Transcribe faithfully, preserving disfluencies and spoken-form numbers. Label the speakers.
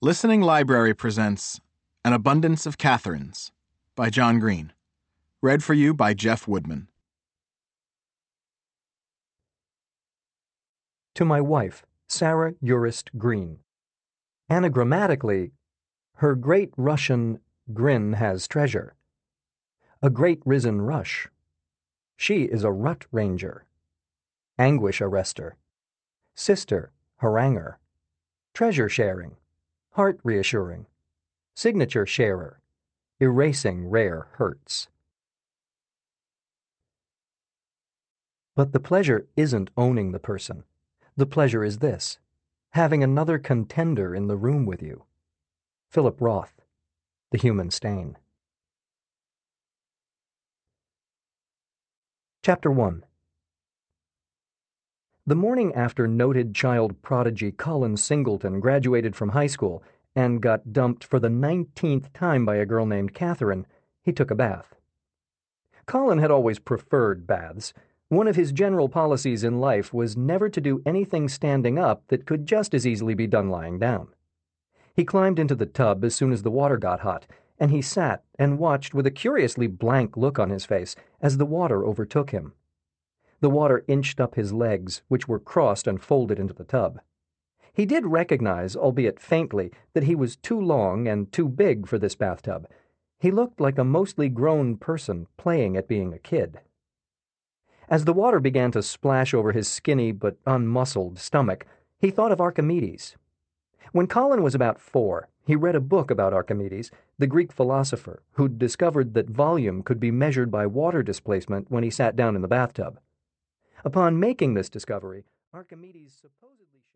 Speaker 1: Listening Library presents An Abundance of Catherines by John Green. Read for you by Jeff Woodman.
Speaker 2: To my wife, Sarah Urist Green. Anagrammatically, her great Russian grin has treasure. A great risen rush. She is a rut ranger. Anguish arrester. Sister haranguer. Treasure sharing. Heart reassuring. Signature sharer. Erasing rare hurts. But the pleasure isn't owning the person. The pleasure is this: having another contender in the room with you. Philip Roth, The Human Stain. Chapter one. The morning after noted child prodigy Colin Singleton graduated from high school and got dumped for the nineteenth time by a girl named Catherine, he took a bath. Colin had always preferred baths. One of his general policies in life was never to do anything standing up that could just as easily be done lying down. He climbed into the tub as soon as the water got hot, and he sat and watched with a curiously blank look on his face as the water overtook him. The water inched up his legs, which were crossed and folded into the tub. He did recognize, albeit faintly, that he was too long and too big for this bathtub. He looked like a mostly grown person playing at being a kid. As the water began to splash over his skinny but unmuscled stomach, he thought of Archimedes. When Colin was about four, he read a book about Archimedes, the Greek philosopher, who'd discovered that volume could be measured by water displacement when he sat down in the bathtub. Upon making this discovery, Archimedes supposedly